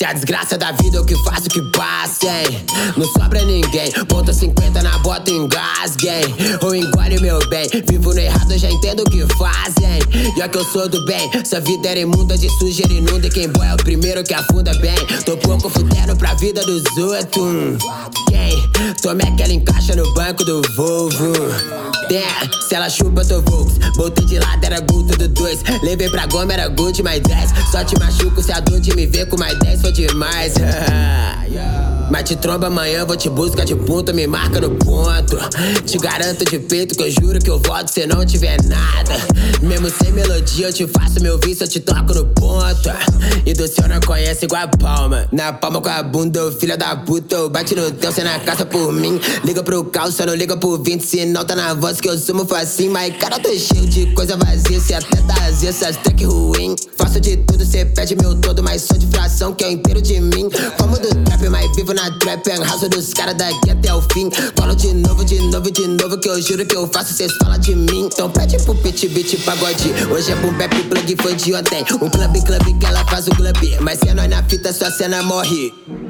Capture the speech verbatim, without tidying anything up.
Que a desgraça da vida eu que faço que passa, hein? Não sobra ninguém, ponta cinquenta na bota e engasguem. Ou engole meu bem, vivo no errado eu já entendo o que fazem. Já que eu sou do bem, essa vida era imunda de sujeira inunda. E quem boa é o primeiro que afunda bem. Tô pouco fudendo pra vida dos outros. Quem? Tomé que ela encaixa no banco do Volvo. Damn, se ela chupa eu tô Volks. Voltei de lado era Gol tudo dois. Levei pra goma era Good mais dez. Só te machuco se a dor de me ver com mais dez foi demais. Mas te tromba amanhã, vou te buscar de ponta, me marca no ponto. Te garanto de peito que eu juro que eu volto se não tiver nada. Mesmo sem melodia eu te faço meu vício, eu te toco no ponto. E do céu não conhece igual a palma. Na palma com a bunda, ô filha da puta. Bate no teu, cê na caça por mim. Liga pro calça, não liga pro vinte. Se não tá na voz que eu sumo facinho. Mas cara, eu tô cheio de coisa vazia. Se até tá azia, essas track ruim. Faço de tudo, cê pede meu todo. Mas sou de fração que é o inteiro de mim. Como do trap, mas vivo na trap. Arraso dos caras daqui até o fim. Falo de novo, de novo, de novo. Que eu juro que eu faço, cês falam de mim. Então pede pro pit, beat, pagode. Hoje é boom bap, plug, foi de ontem. Um club, club que ela faz o club. Mas se é nós na fita, sua cena morre.